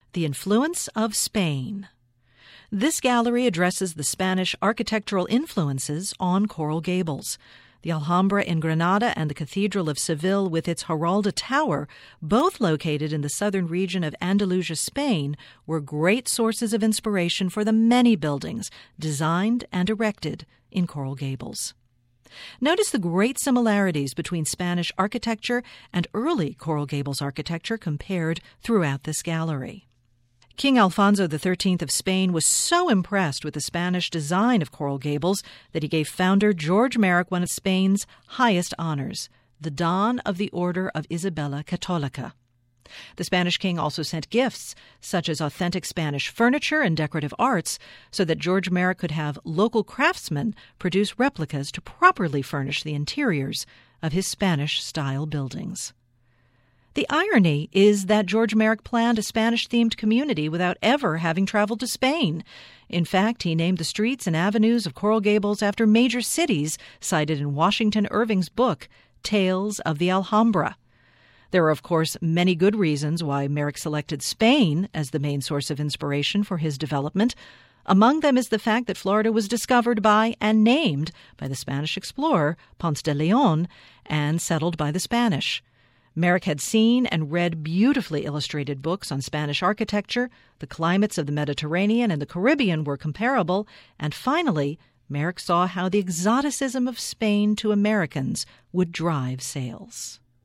The Influence of Spain. This gallery addresses the Spanish architectural influences on Coral Gables. The Alhambra in Granada and the Cathedral of Seville with its Giralda Tower, both located in the southern region of Andalusia, Spain, were great sources of inspiration for the many buildings designed and erected in Coral Gables. Notice the great similarities between Spanish architecture and early Coral Gables architecture compared throughout this gallery. King Alfonso XIII of Spain was so impressed with the Spanish design of Coral Gables that he gave founder George Merrick one of Spain's highest honors, the Don of the Order of Isabella Católica. The Spanish king also sent gifts, such as authentic Spanish furniture and decorative arts, so that George Merrick could have local craftsmen produce replicas to properly furnish the interiors of his Spanish-style buildings. The irony is that George Merrick planned a Spanish-themed community without ever having traveled to Spain. In fact, he named the streets and avenues of Coral Gables after major cities cited in Washington Irving's book, Tales of the Alhambra. There are, of course, many good reasons why Merrick selected Spain as the main source of inspiration for his development. Among them is the fact that Florida was discovered by and named by the Spanish explorer Ponce de Leon and settled by the Spanish. Merrick had seen and read beautifully illustrated books on Spanish architecture. The climates of the Mediterranean and the Caribbean were comparable. And finally, Merrick saw how the exoticism of Spain to Americans would drive sales.